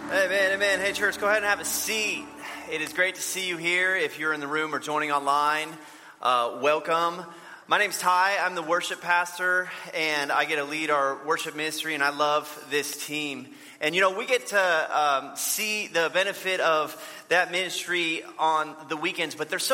Amen, amen. Hey, church, go ahead and have a seat. It is great to see you here. If you're in the room or joining online, welcome. My name's Ty. I'm the worship pastor, and I get to lead our worship ministry, and I love this team. And, you know, we get to see the benefit of that ministry on the weekends, but there's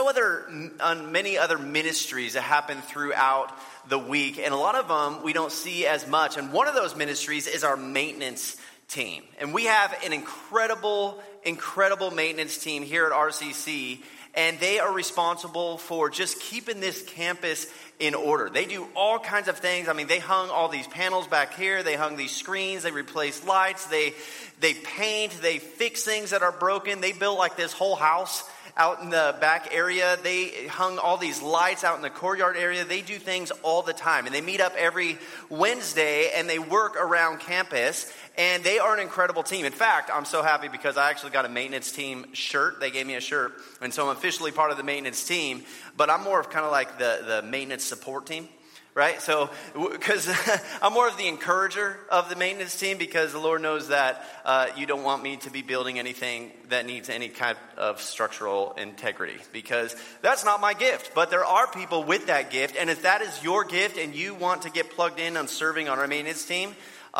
many other ministries that happen throughout the week, and a lot of them we don't see as much. And one of those ministries is our maintenance team. And we have an incredible maintenance team here at RCC, and they are responsible for just keeping this campus in order. They do all kinds of things. I mean, they hung all these panels back here. They hung these screens. They replaced lights. They paint. They fix things that are broken. They built like this whole house out in the back area. They hung all these lights out in the courtyard area. They do things all the time. And they meet up every Wednesday and they work around campus. And they are an incredible team. In fact, I'm so happy because I actually got a maintenance team shirt. They gave me a shirt. And so I'm officially part of the maintenance team. But I'm more of kind of like the maintenance support team. Right? So, because I'm more of the encourager of the maintenance team, because the Lord knows that you don't want me to be building anything that needs any kind of structural integrity, because that's not my gift. But there are people with that gift, and if that is your gift and you want to get plugged in on serving on our maintenance team,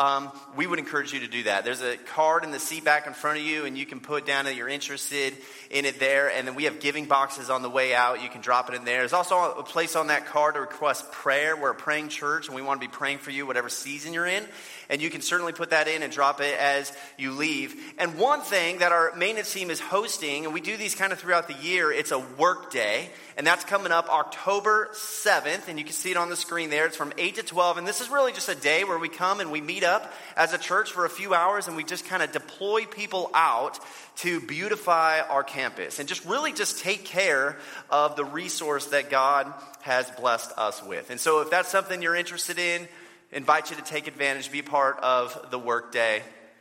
we would encourage you to do that. There's a card in the seat back in front of you, and you can put down that you're interested in it there. And then we have giving boxes on the way out. You can drop it in there. There's also a place on that card to request prayer. We're a praying church, and we want to be praying for you whatever season you're in. And you can certainly put that in and drop it as you leave. And one thing that our maintenance team is hosting, and we do these kind of throughout the year, it's a work day. And that's coming up October 7th. And you can see it on the screen there. It's from 8 to 12. And this is really just a day where we come and we meet up as a church for a few hours. And we just kind of deploy people out to beautify our campus. And just take care of the resource that God has blessed us with. And so if that's something you're interested in, invite you to take advantage, be a part of the work day.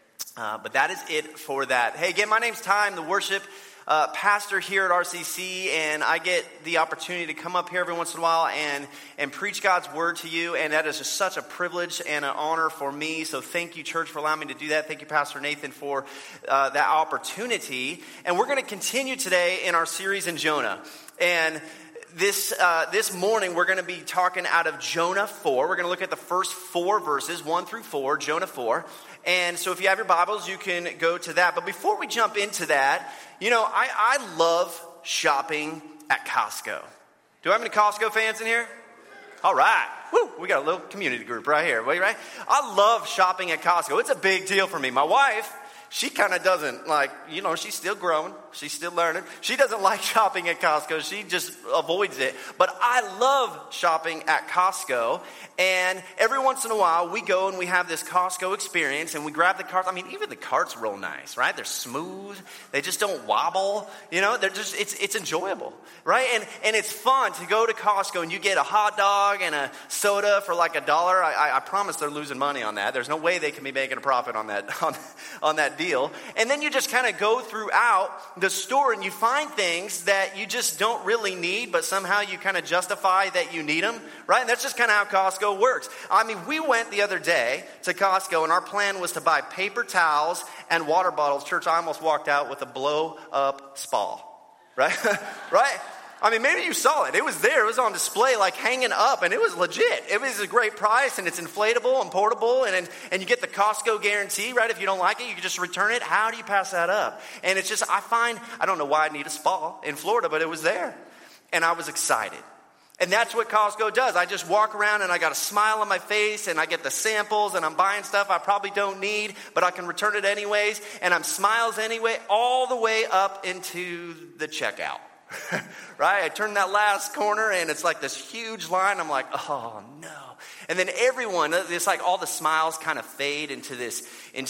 But that is it for that. Hey, again, my name's Ty. I'm the worship pastor here at RCC, and I get the opportunity to come up here every once in a while and preach God's word to you, and that is just such a privilege and an honor for me. So thank you, church, for allowing me to do that. Thank you, Pastor Nathan, for that opportunity. And we're going to continue today in our series in Jonah. And this morning, we're going to be talking out of Jonah 4. We're going to look at the first 4 verses, 1 through 4, Jonah 4. And so if you have your Bibles, you can go to that. But before we jump into that, you know, I love shopping at Costco. Do I have any Costco fans in here? All right. Woo, we got a little community group right here, right? I love shopping at Costco. It's a big deal for me. My wife, she kind of doesn't like, you know, she's still growing. She's still learning. She doesn't like shopping at Costco. She just avoids it. But I love shopping at Costco. And every once in a while, we go and we have this Costco experience, and we grab the carts. I mean, even the cart's real nice, right? They're smooth. They just don't wobble. You know, they're just, it's enjoyable, right? And it's fun to go to Costco and you get a hot dog and a soda for like $1. I promise they're losing money on that. There's no way they can be making a profit on that, on that deal. And then you just kind of go throughout the store and you find things that you just don't really need, but somehow you kind of justify that you need them, right? And that's just kind of how Costco works. I mean, we went the other day to Costco, and our plan was to buy paper towels and water bottles. Church, I almost walked out with a blow-up spa, right? Right? I mean, maybe you saw it. It was there. It was on display, like hanging up, and it was legit. It was a great price, and it's inflatable and portable, and you get the Costco guarantee, right? If you don't like it, you can just return it. How do you pass that up? And it's just, I don't know why I need a spa in Florida, but it was there, and I was excited. And that's what Costco does. I just walk around and I got a smile on my face and I get the samples and I'm buying stuff I probably don't need, but I can return it anyways. And I'm smiles anyway, all the way up into the checkout. Right? I turn that last corner and it's like this huge line. I'm like, oh no. And then everyone, it's like all the smiles kind of fade into this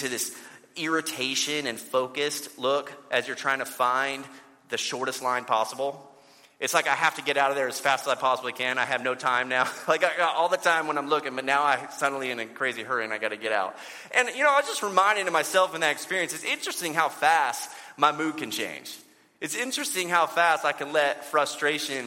irritation and focused look as you're trying to find the shortest line possible. It's like I have to get out of there as fast as I possibly can. I have no time now. Like I got all the time when I'm looking, but now I suddenly in a crazy hurry and I got to get out. And you know, I was just reminding myself in that experience, it's interesting how fast my mood can change. It's interesting how fast I can let frustration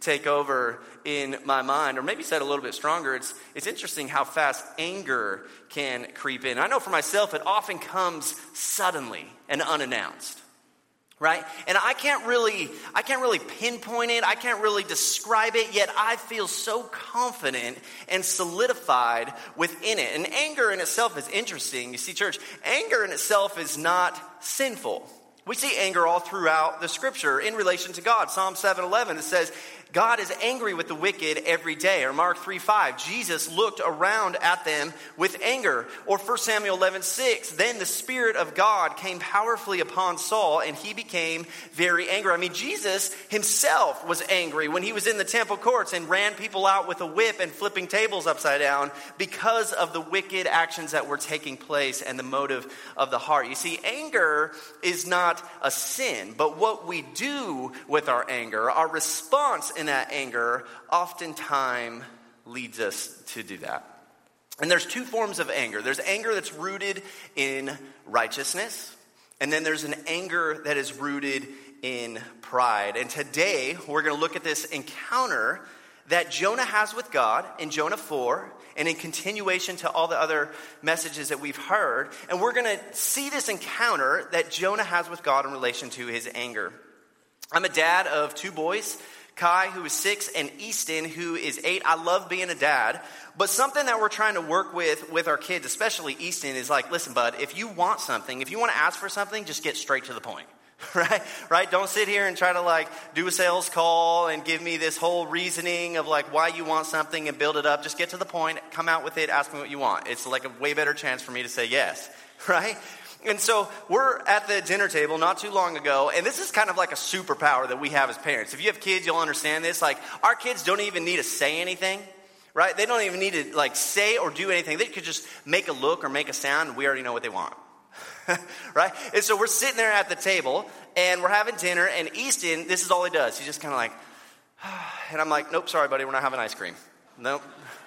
take over in my mind. Or maybe said a little bit stronger, it's interesting how fast anger can creep in. I know for myself, it often comes suddenly and unannounced. Right? And I can't really pinpoint it. I can't really describe it, yet I feel so confident and solidified within it. And anger in itself is interesting. You see, church, anger in itself is not sinful. We see anger all throughout the scripture in relation to God. Psalm 7:11, it says, God is angry with the wicked every day. Or Mark 3:5, Jesus looked around at them with anger. Or 1 Samuel 11:6, then the Spirit of God came powerfully upon Saul and he became very angry. I mean, Jesus himself was angry when he was in the temple courts and ran people out with a whip and flipping tables upside down because of the wicked actions that were taking place and the motive of the heart. You see, anger is not a sin, but what we do with our anger, our response in that anger oftentimes leads us to do that. And there's two forms of anger. There's anger that's rooted in righteousness, and then there's an anger that is rooted in pride. And today we're going to look at this encounter that Jonah has with God in Jonah 4, and in continuation to all the other messages that we've heard. And we're going to see this encounter that Jonah has with God in relation to his anger. I'm a dad of two boys, Kai, who is 6, and Easton, who is 8. I love being a dad, but something that we're trying to work with our kids, especially Easton, is like, listen, bud, if you want something, if you want to ask for something, just get straight to the point. Right? Don't sit here and try to do a sales call and give me this whole reasoning of why you want something and build it up. Just get to the point, come out with it, ask me what you want. It's like a way better chance for me to say yes, right? And so we're at the dinner table not too long ago, and this is kind of like a superpower that we have as parents. If you have kids, you'll understand this. Our kids don't even need to say anything, right? They don't even need to say or do anything. They could just make a look or make a sound, and we already know what they want. Right? And so we're sitting there at the table and we're having dinner, and Easton, this is all he does. He's just kind of and I'm like, nope, sorry, buddy, we're not having ice cream. Nope.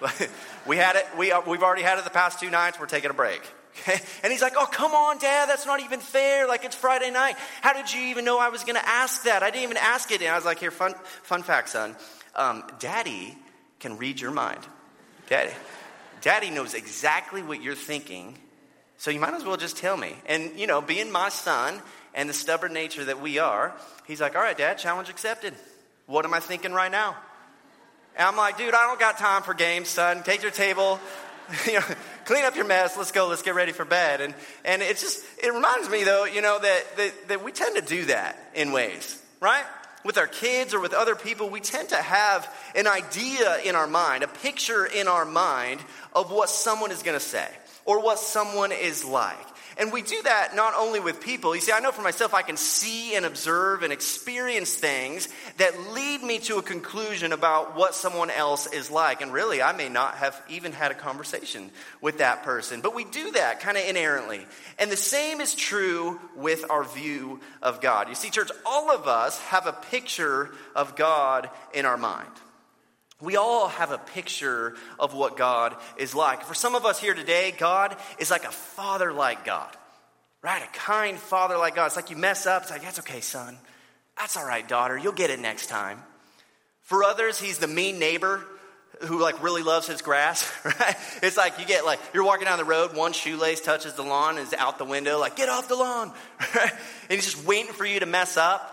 We had it. We've already had it the past 2 nights. We're taking a break. Okay? And he's like, oh, come on, Dad, that's not even fair. It's Friday night. How did you even know I was going to ask that? I didn't even ask it. And I was like, here, fun fact, son. Daddy can read your mind. Daddy knows exactly what you're thinking. So you might as well just tell me. And, being my son and the stubborn nature that we are, he's like, all right, Dad, challenge accepted. What am I thinking right now? And I'm like, dude, I don't got time for games, son. Take your table, clean up your mess. Let's go. Let's get ready for bed. And it reminds me, though, that we tend to do that in ways, right? With our kids or with other people, we tend to have an idea in our mind, a picture in our mind of what someone is going to say or what someone is like. And we do that not only with people. You see, I know for myself, I can see and observe and experience things that lead me to a conclusion about what someone else is like. And really, I may not have even had a conversation with that person. But we do that kind of inerrantly. And the same is true with our view of God. You see, church, all of us have a picture of God in our mind. We all have a picture of what God is like. For some of us here today, God is like a father-like God, right? A kind father-like God. It's like you mess up. It's like, that's okay, son. That's all right, daughter. You'll get it next time. For others, he's the mean neighbor who really loves his grass, right? It's like you're walking down the road, one shoelace touches the lawn and is out the window, get off the lawn, right? And he's just waiting for you to mess up.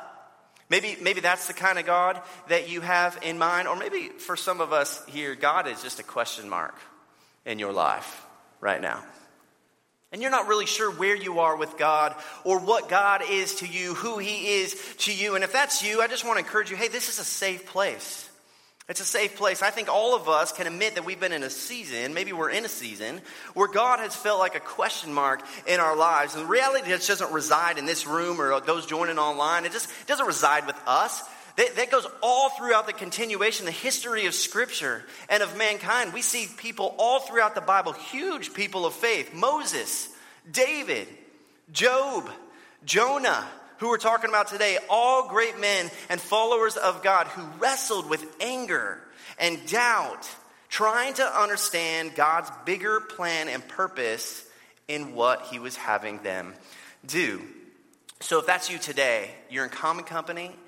Maybe that's the kind of God that you have in mind. Or maybe for some of us here, God is just a question mark in your life right now. And you're not really sure where you are with God or what God is to you, who he is to you. And if that's you, I just want to encourage you, hey, this is a safe place. It's a safe place. I think all of us can admit that we've been in a season, maybe we're in a season, where God has felt like a question mark in our lives. And the reality just doesn't reside in this room or those joining online. It just doesn't reside with us. That goes all throughout the continuation, the history of Scripture and of mankind. We see people all throughout the Bible, huge people of faith. Moses, David, Job, Jonah, who we're talking about today, all great men and followers of God who wrestled with anger and doubt, trying to understand God's bigger plan and purpose in what he was having them do. So if that's you today, you're in common company,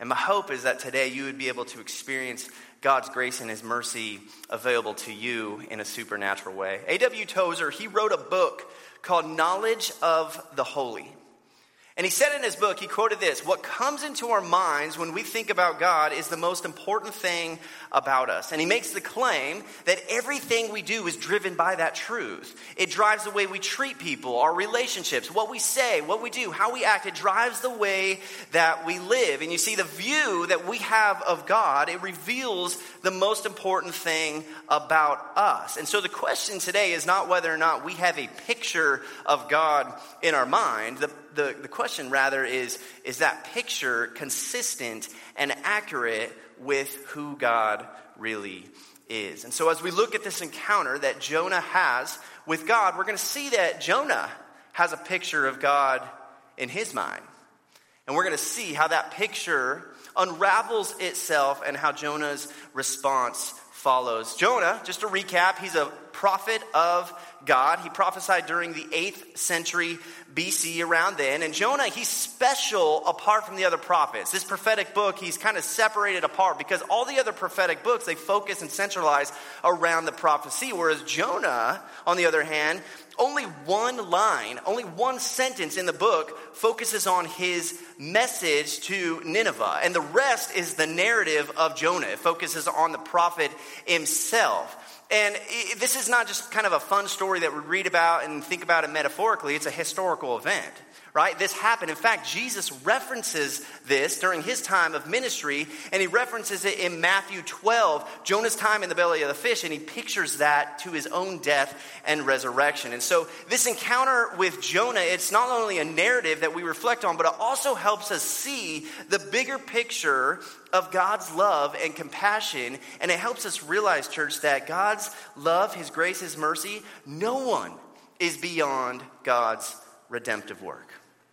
And my hope is that today you would be able to experience God's grace and his mercy available to you in a supernatural way. A.W. Tozer, he wrote a book called Knowledge of the Holy. And he said in his book, he quoted this: "What comes into our minds when we think about God is the most important thing about us." And he makes the claim that everything we do is driven by that truth. It drives the way we treat people, our relationships, what we say, what we do, how we act. It drives the way that we live. And you see, the view that we have of God, it reveals the most important thing about us. And so the question today is not whether or not we have a picture of God in our mind. The question rather is that picture consistent and accurate with who God really is? And so as we look at this encounter that Jonah has with God, we're going to see that Jonah has a picture of God in his mind. And we're going to see how that picture unravels itself and how Jonah's response follows. Jonah, just to recap, he's a prophet of God. He prophesied during the 8th century BC, around then. And Jonah, he's special apart from the other prophets. This prophetic book, he's kind of separated apart because all the other prophetic books, they focus and centralize around the prophecy. Whereas Jonah, on the other hand, only one line, only one sentence in the book focuses on his message to Nineveh. And the rest is the narrative of Jonah. It focuses on the prophet himself. And this is not just kind of a fun story that we read about and think about it metaphorically. It's a historical event, right? This happened. In fact, Jesus references this during his time of ministry, and he references it in Matthew 12, Jonah's time in the belly of the fish, and he pictures that to his own death and resurrection. And so this encounter with Jonah, it's not only a narrative that we reflect on, but it also helps us see the bigger picture of God's love and compassion. And it helps us realize, church, that God's love, his grace, his mercy, no one is beyond God's redemptive work.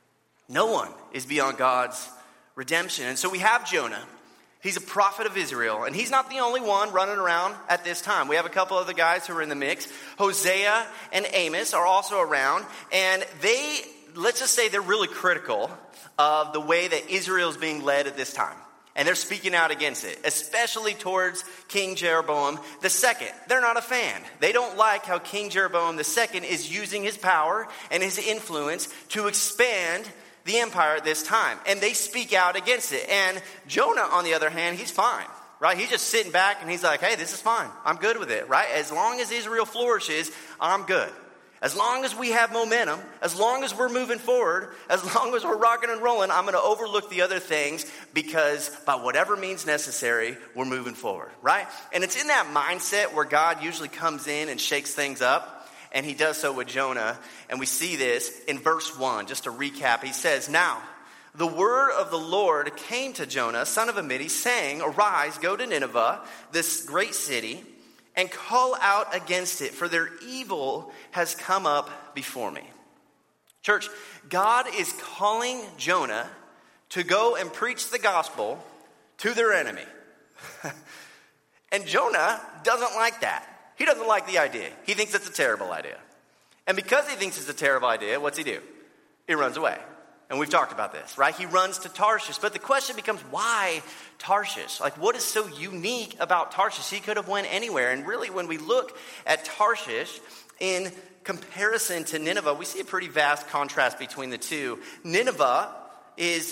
No one is beyond God's redemption. And so we have Jonah. He's a prophet of Israel, and he's not the only one running around at this time. We have a couple other guys who are in the mix. Hosea and Amos are also around, and let's just say they're really critical of the way that Israel is being led at this time. And they're speaking out against it, especially towards King Jeroboam II. They're not a fan. They don't like how King Jeroboam II is using his power and his influence to expand the empire at this time. And they speak out against it. And Jonah, on the other hand, he's fine, right? He's just sitting back and he's like, hey, this is fine. I'm good with it, right? As long as Israel flourishes, I'm good. As long as we have momentum, as long as we're moving forward, as long as we're rocking and rolling, I'm going to overlook the other things because by whatever means necessary, we're moving forward, right? And it's in that mindset where God usually comes in and shakes things up, and he does so with Jonah. And we see this in verse 1, just to recap. He says, "Now, the word of the Lord came to Jonah, son of Amittai, saying, 'Arise, go to Nineveh, this great city, and call out against it, for their evil has come up before me.'" Church, God is calling Jonah to go and preach the gospel to their enemy. And Jonah doesn't like that. He doesn't like the idea. He thinks it's a terrible idea. And because he thinks it's a terrible idea, what's he do? He runs away. And we've talked about this, right? He runs to Tarshish. But the question becomes, why Tarshish? Like, what is so unique about Tarshish? He could have went anywhere. And really, when we look at Tarshish in comparison to Nineveh, we see a pretty vast contrast between the two. Nineveh was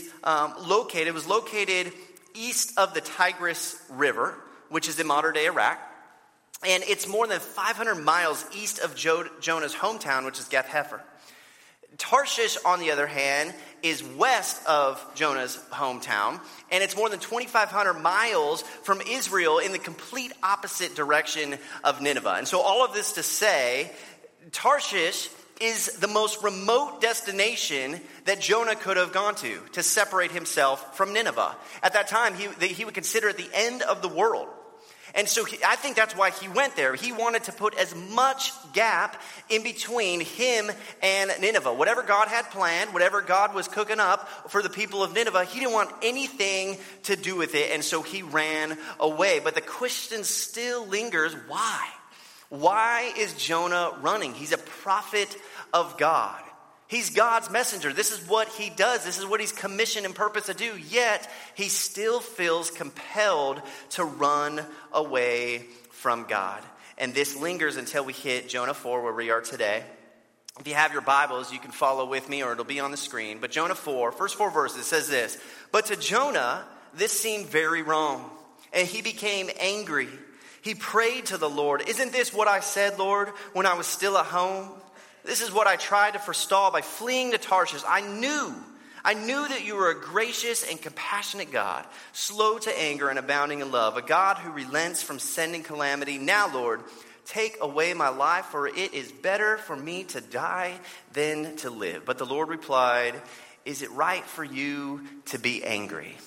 located east of the Tigris River, which is in modern-day Iraq. And it's more than 500 miles east of Jonah's hometown, which is Gath-Hepher. Tarshish, on the other hand, is west of Jonah's hometown, and it's more than 2,500 miles from Israel in the complete opposite direction of Nineveh. And so all of this to say, Tarshish is the most remote destination that Jonah could have gone to separate himself from Nineveh. At that time, he would consider it the end of the world. And so I think that's why he went there. He wanted to put as much gap in between him and Nineveh. Whatever God had planned, whatever God was cooking up for the people of Nineveh, he didn't want anything to do with it. And so he ran away. But the question still lingers, why? Why is Jonah running? He's a prophet of God. He's God's messenger. This is what he does. This is what he's commissioned and purposed to do. Yet, he still feels compelled to run away from God. And this lingers until we hit Jonah 4, where we are today. If you have your Bibles, you can follow with me, or it'll be on the screen. But Jonah 4, first 4 verses, says this: "But to Jonah, this seemed very wrong, and he became angry. He prayed to the Lord, 'Isn't this what I said, Lord, when I was still at home? This is what I tried to forestall by fleeing to Tarshish. I knew that you were a gracious and compassionate God, slow to anger and abounding in love, a God who relents from sending calamity. Now, Lord, take away my life, for it is better for me to die than to live.' But the Lord replied, 'Is it right for you to be angry?'"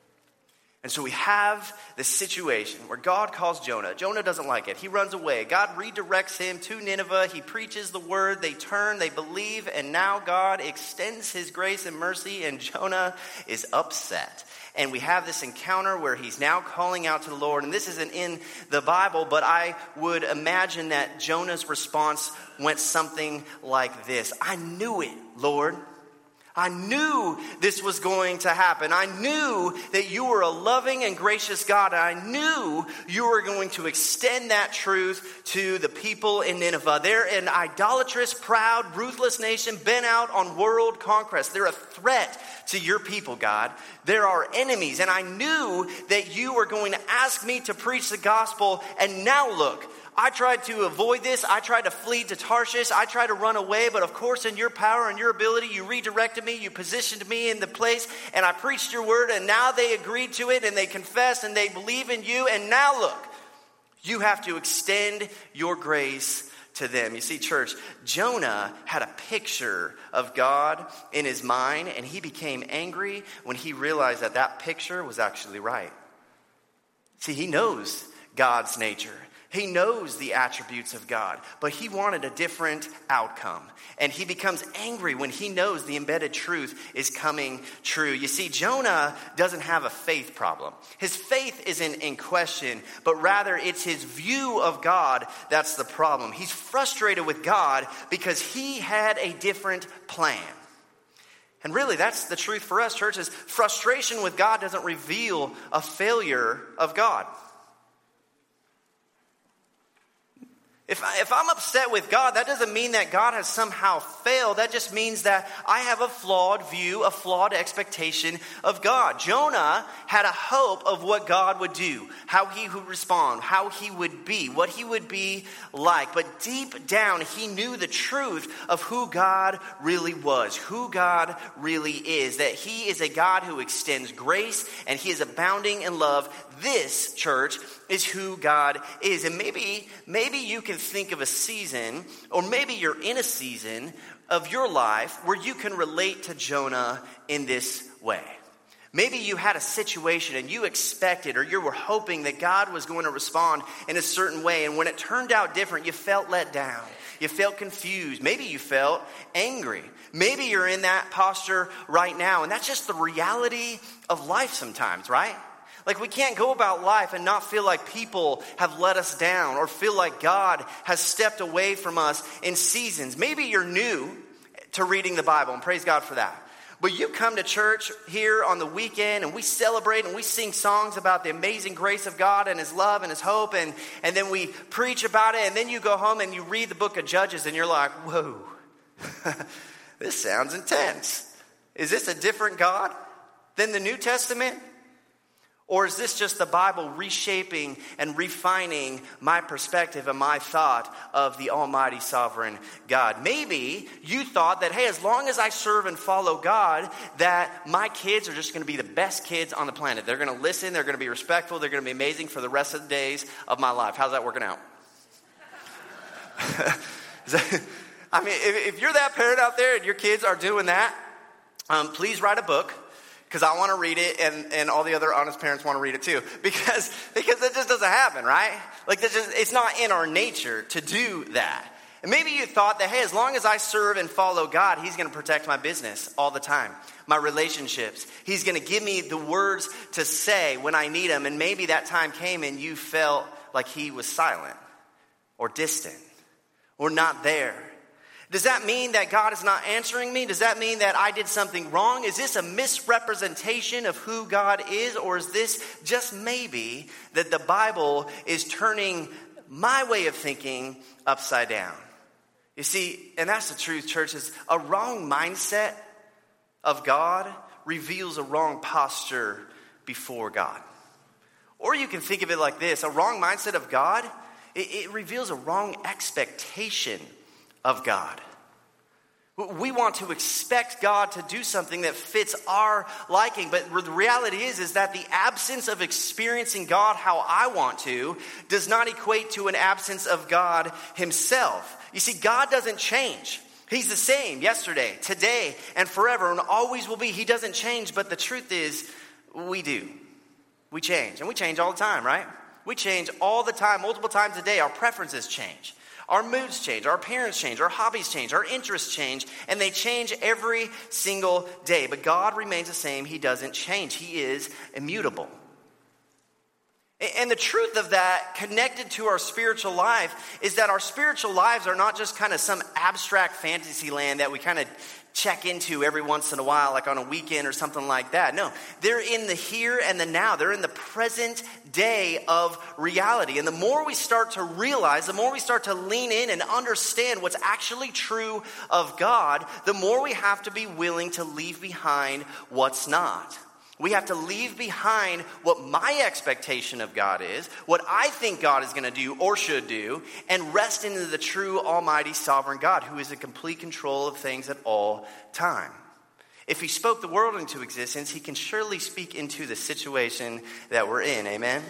And so we have this situation where God calls Jonah. Jonah doesn't like it. He runs away. God redirects him to Nineveh. He preaches the word. They turn, they believe, and now God extends his grace and mercy, and Jonah is upset. And we have this encounter where he's now calling out to the Lord. And this isn't in the Bible, but I would imagine that Jonah's response went something like this: "I knew it, Lord. I knew this was going to happen. I knew that you were a loving and gracious God. And I knew you were going to extend that truth to the people in Nineveh. They're an idolatrous, proud, ruthless nation bent out on world conquest. They're a threat to your people, God. They're our enemies. And I knew that you were going to ask me to preach the gospel. And now look, I tried to avoid this. I tried to flee to Tarshish. I tried to run away. But of course, in your power and your ability, you redirected me. You positioned me in the place. And I preached your word. And now they agreed to it. And they confess. And they believe in you. And now look, you have to extend your grace to them." You see, church, Jonah had a picture of God in his mind. And he became angry when he realized that that picture was actually right. See, he knows God's nature. He knows the attributes of God, but he wanted a different outcome. And he becomes angry when he knows the embedded truth is coming true. You see, Jonah doesn't have a faith problem. His faith isn't in question, but rather it's his view of God that's the problem. He's frustrated with God because he had a different plan. And really, that's the truth for us, church, is frustration with God doesn't reveal a failure of God. If I'm upset with God, that doesn't mean that God has somehow failed. That just means that I have a flawed view, a flawed expectation of God. Jonah had a hope of what God would do, how he would respond, how he would be, what he would be like. But deep down, he knew the truth of who God really was, who God really is, that he is a God who extends grace and he is abounding in love. This, church, is who God is. And maybe you can think of a season, or maybe you're in a season of your life where you can relate to Jonah in this way. Maybe you had a situation and you expected, or you were hoping that God was going to respond in a certain way. And when it turned out different, you felt let down. You felt confused. Maybe you felt angry. Maybe you're in that posture right now. And that's just the reality of life sometimes, right? Like, we can't go about life and not feel like people have let us down, or feel like God has stepped away from us in seasons. Maybe you're new to reading the Bible, and praise God for that. But you come to church here on the weekend, and we celebrate and we sing songs about the amazing grace of God and his love and his hope, and then we preach about it, and then you go home and you read the book of Judges, and you're like, whoa, this sounds intense. Is this a different God than the New Testament? Or is this just the Bible reshaping and refining my perspective and my thought of the almighty sovereign God? Maybe you thought that, hey, as long as I serve and follow God, that my kids are just going to be the best kids on the planet. They're going to listen, they're going to be respectful, they're going to be amazing for the rest of the days of my life. How's that working out? I mean, if you're that parent out there and your kids are doing that, please write a book. Because I want to read it, and all the other honest parents want to read it too. Because that just doesn't happen, right? Like, it's not in our nature to do that. And maybe you thought that, hey, as long as I serve and follow God, he's going to protect my business all the time, my relationships. He's going to give me the words to say when I need them. And maybe that time came and you felt like he was silent or distant or not there. Does that mean that God is not answering me? Does that mean that I did something wrong? Is this a misrepresentation of who God is? Or is this just maybe that the Bible is turning my way of thinking upside down? You see, and that's the truth, church, is a wrong mindset of God reveals a wrong posture before God. Or you can think of it like this: a wrong mindset of God, it reveals a wrong expectation of God. We want to expect God to do something that fits our liking, but the reality is that the absence of experiencing God how I want to does not equate to an absence of God himself. You see, God doesn't change. He's the same yesterday, today, and forever, and always will be. He doesn't change, but the truth is, we do. We change, and we change all the time, right? We change all the time, multiple times a day. Our preferences change. Our moods change. Our appearance change. Our hobbies change. Our interests change, and they change every single day. But God remains the same. He doesn't change. He is immutable. And the truth of that, connected to our spiritual life, is that our spiritual lives are not just kind of some abstract fantasy land that we kind of check into every once in a while, like on a weekend or something like that. No, they're in the here and the now. They're in the present day of reality. And the more we start to realize, the more we start to lean in and understand what's actually true of God, the more we have to be willing to leave behind what's not. We have to leave behind what my expectation of God is, what I think God is going to do or should do, and rest into the true, almighty, sovereign God who is in complete control of things at all time. If he spoke the world into existence, he can surely speak into the situation that we're in. Amen?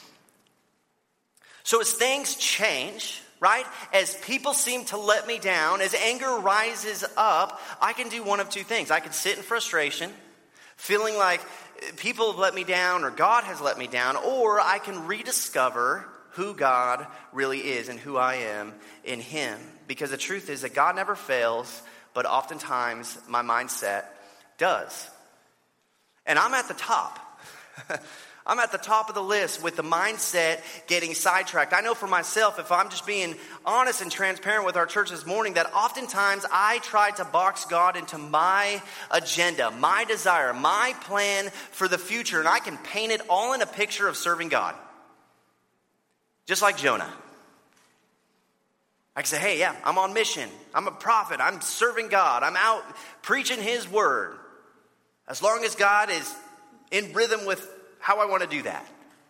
So as things change, right, as people seem to let me down, as anger rises up, I can do one of two things. I can sit in frustration, feeling like people have let me down or God has let me down, or I can rediscover who God really is and who I am in him. Because the truth is that God never fails, but oftentimes my mindset does. And I'm at the top. I'm at the top of the list with the mindset getting sidetracked. I know for myself, if I'm just being honest and transparent with our church this morning, that oftentimes I try to box God into my agenda, my desire, my plan for the future, and I can paint it all in a picture of serving God. Just like Jonah. I can say, hey, yeah, I'm on mission. I'm a prophet. I'm serving God. I'm out preaching his word. As long as God is in rhythm with how I want to do that.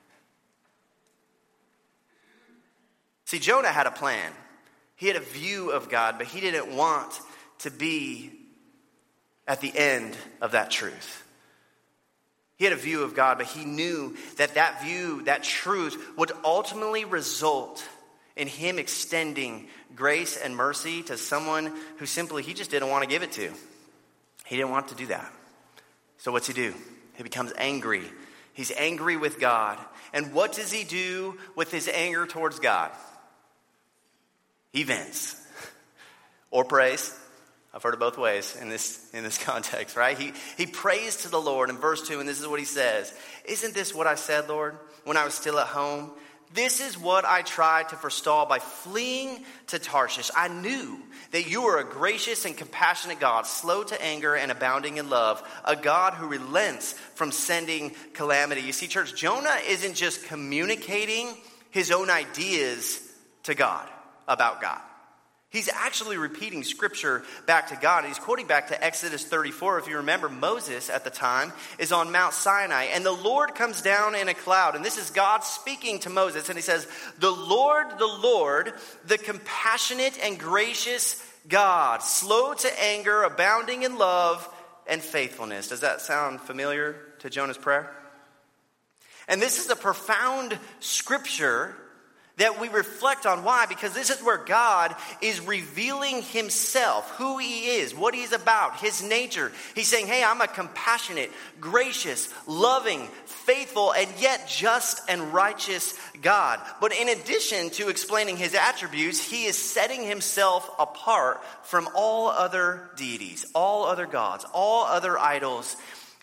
See, Jonah had a plan. He had a view of God, but he didn't want to be at the end of that truth. He had a view of God, but he knew that that view, that truth, would ultimately result in him extending grace and mercy to someone who simply he just didn't want to give it to. He didn't want to do that. So what's he do? He becomes angry. He's angry with God. And what does he do with his anger towards God? He vents. Or prays. I've heard it both ways in this context, right? He prays to the Lord in verse 2, and this is what he says. Isn't this what I said, Lord, when I was still at home? This is what I tried to forestall by fleeing to Tarshish. I knew that you are a gracious and compassionate God, slow to anger and abounding in love, a God who relents from sending calamity. You see, church, Jonah isn't just communicating his own ideas to God about God. He's actually repeating scripture back to God. He's quoting back to Exodus 34. If you remember, Moses at the time is on Mount Sinai, and the Lord comes down in a cloud. And this is God speaking to Moses, and he says, the Lord, the compassionate and gracious God, slow to anger, abounding in love and faithfulness. Does that sound familiar to Jonah's prayer? And this is a profound scripture that we reflect on. Why? Because this is where God is revealing himself, who he is, what he's about, his nature. He's saying, hey, I'm a compassionate, gracious, loving, faithful, and yet just and righteous God. But in addition to explaining his attributes, he is setting himself apart from all other deities, all other gods, all other idols.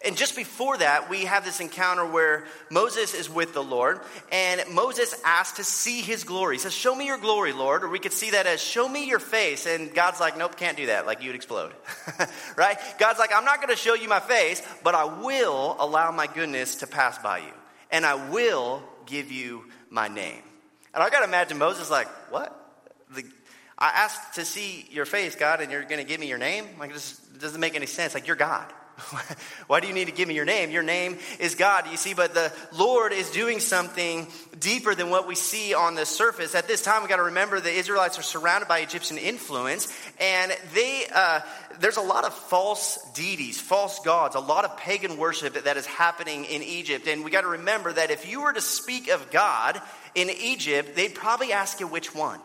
And just before that, we have this encounter where Moses is with the Lord, and Moses asks to see his glory. He says, show me your glory, Lord. Or we could see that as, show me your face. And God's like, nope, can't do that. Like, you'd explode. Right? God's like, I'm not going to show you my face, but I will allow my goodness to pass by you. And I will give you my name. And I got to imagine Moses like, what? I asked to see your face, God, and you're going to give me your name? Like, it doesn't make any sense. Like, you're God. Why do you need to give me your name? Your name is God, you see, but the Lord is doing something deeper than what we see on the surface. At this time, we got to remember the Israelites are surrounded by Egyptian influence, and there's a lot of false deities, false gods, a lot of pagan worship that is happening in Egypt. And we got to remember that if you were to speak of God in Egypt, they'd probably ask you which one.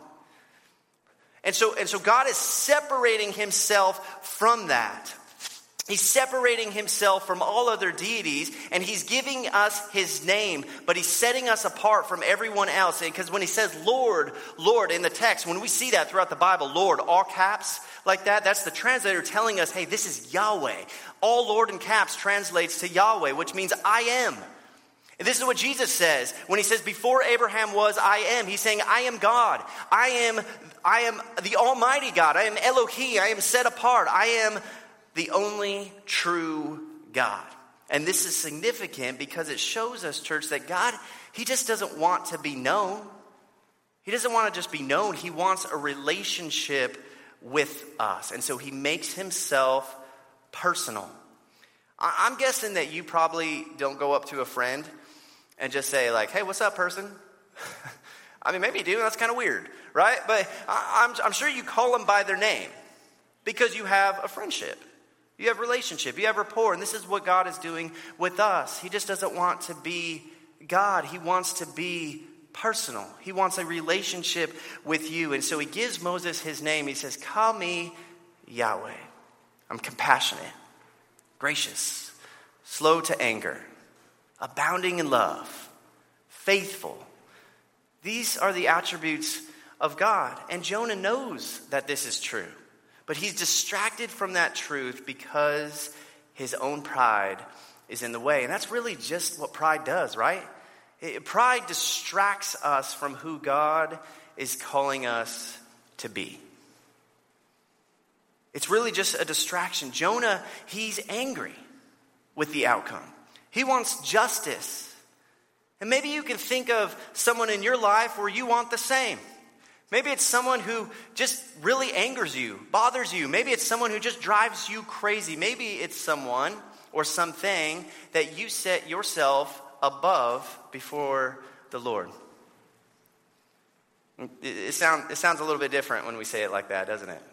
And so God is separating himself from that. He's separating himself from all other deities, and he's giving us his name, but he's setting us apart from everyone else. Because when he says Lord, Lord in the text, when we see that throughout the Bible, Lord, all caps like that, that's the translator telling us, hey, this is Yahweh. All Lord in caps translates to Yahweh, which means I am. And this is what Jesus says when he says, before Abraham was, I am. He's saying, I am God. I am the Almighty God. I am Elohim. I am set apart. I am the only true God. And this is significant because it shows us, church, that God, he just doesn't want to be known. He doesn't want to just be known. He wants a relationship with us. And so he makes himself personal. I'm guessing that you probably don't go up to a friend and just say like, hey, what's up, person? I mean, maybe you do, and that's kind of weird, right? But I'm sure you call them by their name because you have a friendship. You have relationship, you have rapport, and this is what God is doing with us. He just doesn't want to be God. He wants to be personal. He wants a relationship with you. And so he gives Moses his name. He says, call me Yahweh. I'm compassionate, gracious, slow to anger, abounding in love, faithful. These are the attributes of God. And Jonah knows that this is true. But he's distracted from that truth because his own pride is in the way. And that's really just what pride does, right? Pride distracts us from who God is calling us to be. It's really just a distraction. Jonah, he's angry with the outcome. He wants justice. And maybe you can think of someone in your life where you want the same. Maybe it's someone who just really angers you, bothers you. Maybe it's someone who just drives you crazy. Maybe it's someone or something that you set yourself above before the Lord. It sounds a little bit different when we say it like that, doesn't it?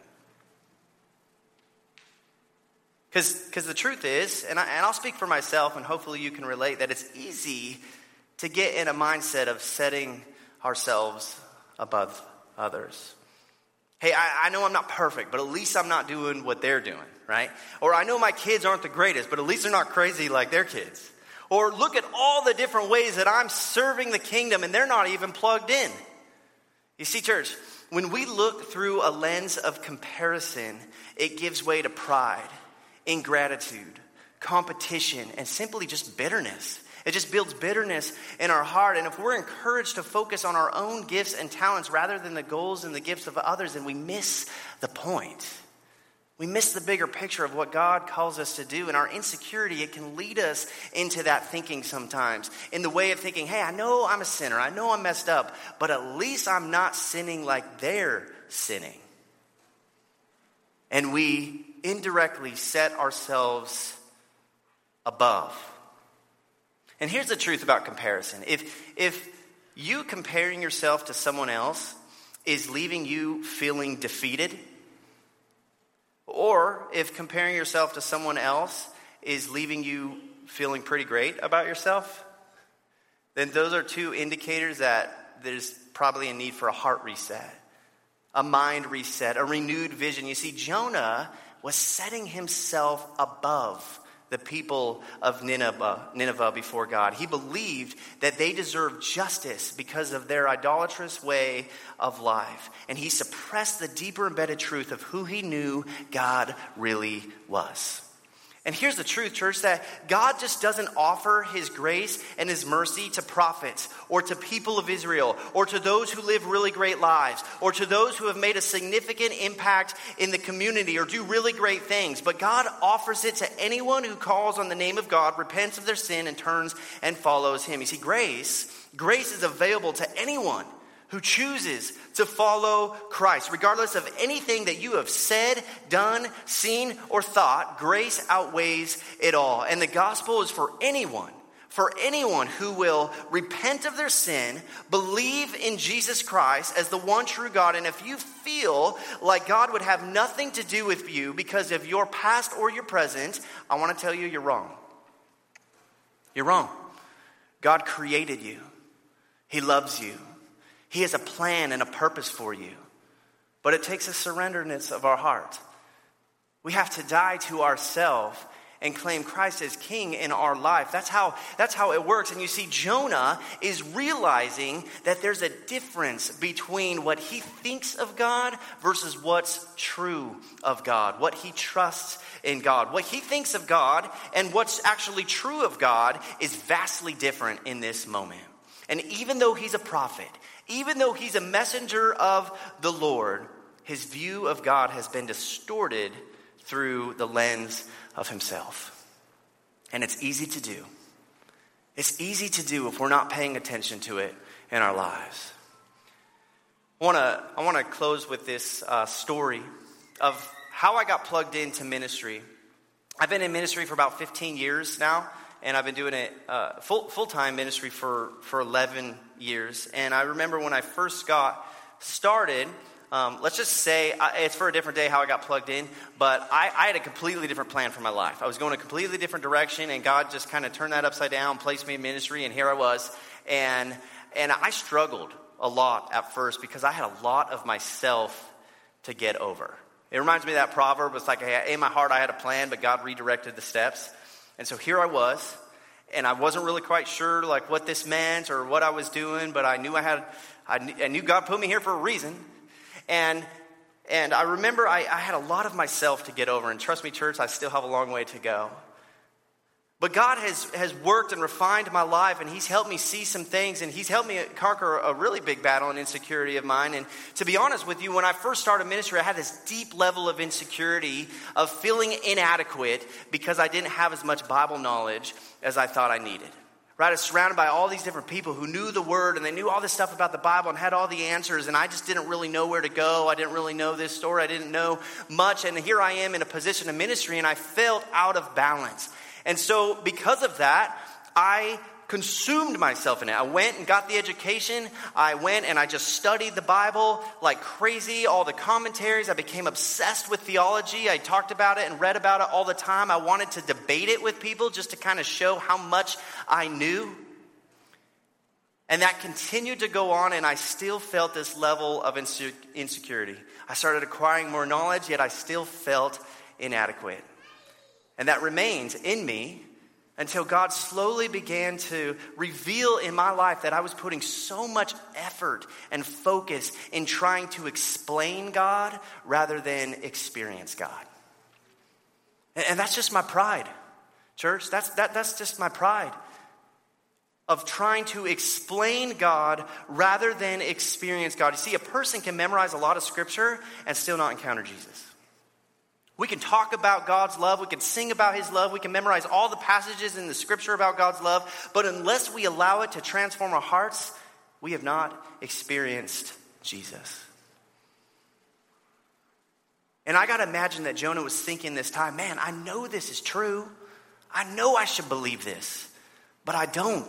Because the truth is, and I'll speak for myself, and hopefully you can relate, that it's easy to get in a mindset of setting ourselves above others. Hey, I know I'm not perfect, but at least I'm not doing what they're doing, right? Or I know my kids aren't the greatest, but at least they're not crazy like their kids. Or look at all the different ways that I'm serving the kingdom and they're not even plugged in. You see, church, when we look through a lens of comparison, it gives way to pride, ingratitude, competition, and simply just bitterness. It just builds bitterness in our heart. And if we're encouraged to focus on our own gifts and talents rather than the goals and the gifts of others, then we miss the point. We miss the bigger picture of what God calls us to do. And our insecurity, it can lead us into that thinking sometimes. In the way of thinking, hey, I know I'm a sinner. I know I'm messed up. But at least I'm not sinning like they're sinning. And we indirectly set ourselves above. And here's the truth about comparison. If you comparing yourself to someone else is leaving you feeling defeated, or if comparing yourself to someone else is leaving you feeling pretty great about yourself, then those are two indicators that there's probably a need for a heart reset, a mind reset, a renewed vision. You see, Jonah was setting himself above the people of Nineveh before God. He believed that they deserved justice because of their idolatrous way of life. And he suppressed the deeper embedded truth of who he knew God really was. And here's the truth, church, that God just doesn't offer his grace and his mercy to prophets or to people of Israel or to those who live really great lives or to those who have made a significant impact in the community or do really great things. But God offers it to anyone who calls on the name of God, repents of their sin, and turns and follows him. You see, grace is available to anyone who chooses to follow Christ. Regardless of anything that you have said, done, seen, or thought, grace outweighs it all. And the gospel is for anyone who will repent of their sin, believe in Jesus Christ as the one true God. And if you feel like God would have nothing to do with you because of your past or your present, I want to tell you, you're wrong. You're wrong. God created you. He loves you. He has a plan and a purpose for you. But it takes a surrenderness of our heart. We have to die to ourselves and claim Christ as King in our life. That's how it works. And you see, Jonah is realizing that there's a difference between what he thinks of God versus what's true of God, what he trusts in God. What he thinks of God and what's actually true of God is vastly different in this moment. And even though he's a prophet, even though he's a messenger of the Lord, his view of God has been distorted through the lens of himself. And it's easy to do. It's easy to do if we're not paying attention to it in our lives. I want to close with this story of how I got plugged into ministry. I've been in ministry for about 15 years now. And I've been doing it full-time ministry for 11 years. And I remember when I first got started, let's just say, it's for a different day how I got plugged in, but I had a completely different plan for my life. I was going a completely different direction, and God just kind of turned that upside down, placed me in ministry, and here I was. And I struggled a lot at first because I had a lot of myself to get over. It reminds me of that proverb. It's like, hey, in my heart I had a plan, but God redirected the steps. And so here I was, and I wasn't really quite sure like what this meant or what I was doing, but I knew God put me here for a reason. And I remember I had a lot of myself to get over, and trust me, church, I still have a long way to go. But God has worked and refined my life, and he's helped me see some things, and he's helped me conquer a really big battle and insecurity of mine. And to be honest with you, when I first started ministry, I had this deep level of insecurity of feeling inadequate because I didn't have as much Bible knowledge as I thought I needed. Right? I was surrounded by all these different people who knew the Word, and they knew all this stuff about the Bible and had all the answers, and I just didn't really know where to go. I didn't really know this story. I didn't know much, and here I am in a position of ministry, and I felt out of balance. And so because of that, I consumed myself in it. I went and got the education. I went and I just studied the Bible like crazy, all the commentaries. I became obsessed with theology. I talked about it and read about it all the time. I wanted to debate it with people just to kind of show how much I knew. And that continued to go on, and I still felt this level of insecurity. I started acquiring more knowledge, yet I still felt inadequate. And that remains in me until God slowly began to reveal in my life that I was putting so much effort and focus in trying to explain God rather than experience God. And that's just my pride, church. That's just my pride of trying to explain God rather than experience God. You see, a person can memorize a lot of scripture and still not encounter Jesus. We can talk about God's love. We can sing about his love. We can memorize all the passages in the scripture about God's love. But unless we allow it to transform our hearts, we have not experienced Jesus. And I got to imagine that Jonah was thinking this time, man, I know this is true. I know I should believe this, but I don't.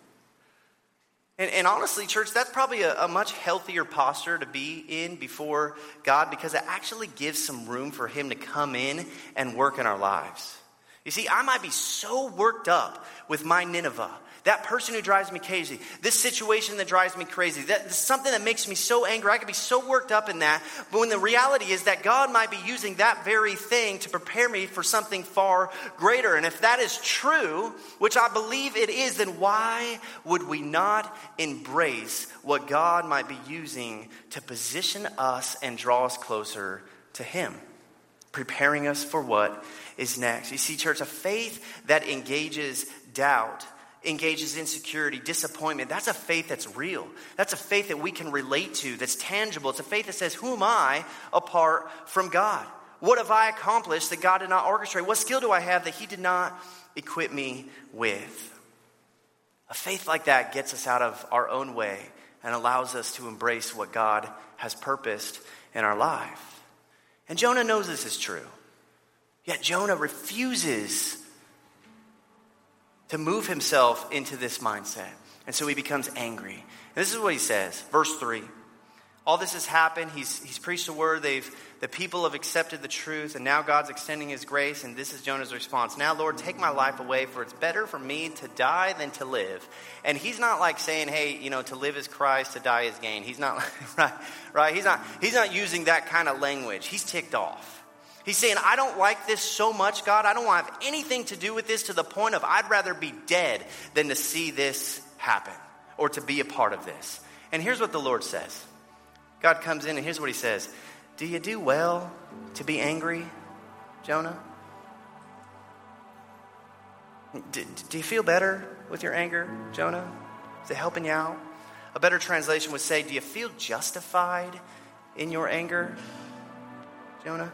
And honestly, church, that's probably a much healthier posture to be in before God, because it actually gives some room for him to come in and work in our lives. You see, I might be so worked up with my Nineveh, that person who drives me crazy, this situation that drives me crazy, that's something that makes me so angry. I could be so worked up in that. But when the reality is that God might be using that very thing to prepare me for something far greater. And if that is true, which I believe it is, then why would we not embrace what God might be using to position us and draw us closer to him? preparing us for what is next. You see, church, a faith that engages doubt, engages insecurity, disappointment, that's a faith that's real. That's a faith that we can relate to, that's tangible. It's a faith that says, who am I apart from God? What have I accomplished that God did not orchestrate? What skill do I have that he did not equip me with? A faith like that gets us out of our own way and allows us to embrace what God has purposed in our life. And Jonah knows this is true. Yet Jonah refuses to move himself into this mindset. And so he becomes angry. And this is what he says, verse 3. All this has happened. He's preached the word. The people have accepted the truth. And now God's extending his grace. And this is Jonah's response. Now, Lord, take my life away, for it's better for me to die than to live. And he's not like saying, hey, to live is Christ, to die is gain. He's not, right? He's not using that kind of language. He's ticked off. He's saying, I don't like this so much, God. I don't want to have anything to do with this, to the point of I'd rather be dead than to see this happen or to be a part of this. And here's what the Lord says. God comes in and here's what he says. Do you do well to be angry, Jonah? Do you feel better with your anger, Jonah? Is it helping you out? A better translation would say, do you feel justified in your anger, Jonah?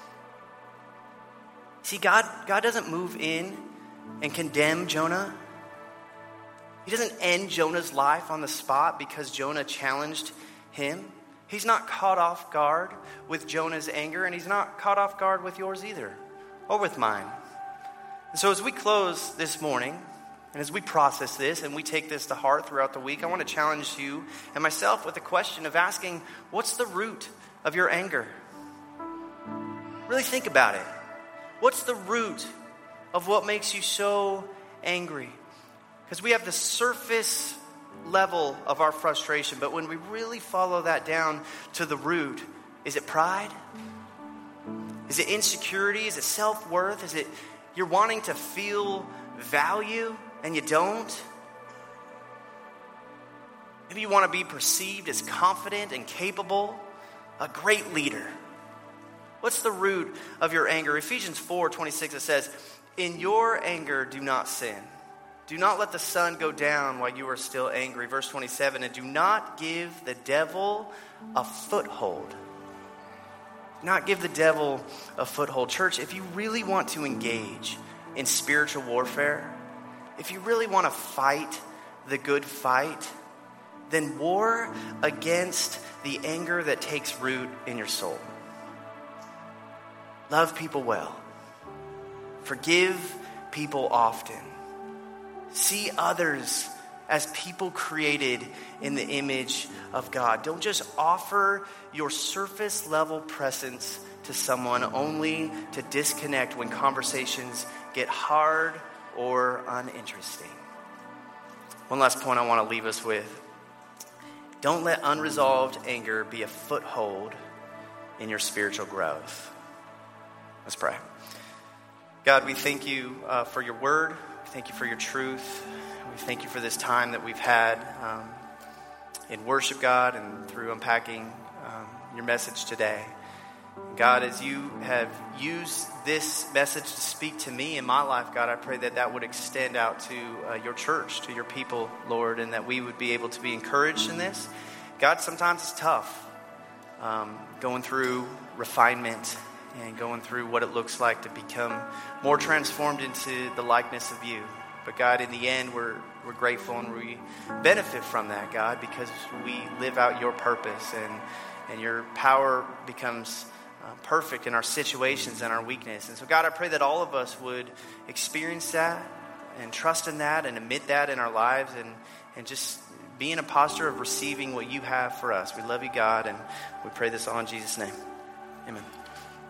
See, God doesn't move in and condemn Jonah. He doesn't end Jonah's life on the spot because Jonah challenged him. He's not caught off guard with Jonah's anger, and he's not caught off guard with yours either, or with mine. And so as we close this morning, and as we process this and we take this to heart throughout the week, I want to challenge you and myself with the question of asking, what's the root of your anger? Really think about it. What's the root of what makes you so angry? Because we have the surface level of our frustration, but when we really follow that down to the root, is it pride? Is it insecurity? Is it self-worth? Is it you're wanting to feel value and you don't? Maybe you want to be perceived as confident and capable, a great leader. What's the root of your anger? Ephesians 4:26, it says, in your anger, do not sin. Do not let the sun go down while you are still angry. Verse 27, and do not give the devil a foothold. Do not give the devil a foothold. Church, if you really want to engage in spiritual warfare, if you really want to fight the good fight, then war against the anger that takes root in your soul. Love people well. Forgive people often. See others as people created in the image of God. Don't just offer your surface level presence to someone only to disconnect when conversations get hard or uninteresting. One last point I want to leave us with. Don't let unresolved anger be a foothold in your spiritual growth. Let's pray. God, we thank you for your word. We thank you for your truth. We thank you for this time that we've had in worship, God, and through unpacking your message today. God, as you have used this message to speak to me in my life, God, I pray that that would extend out to your church, to your people, Lord, and that we would be able to be encouraged in this. God, sometimes it's tough going through refinement and going through what it looks like to become more transformed into the likeness of you. But God, in the end, we're grateful and we benefit from that, God, because we live out your purpose and your power becomes perfect in our situations and our weakness. And so, God, I pray that all of us would experience that and trust in that and admit that in our lives and just be in a posture of receiving what you have for us. We love you, God, and we pray this all in Jesus' name. Amen.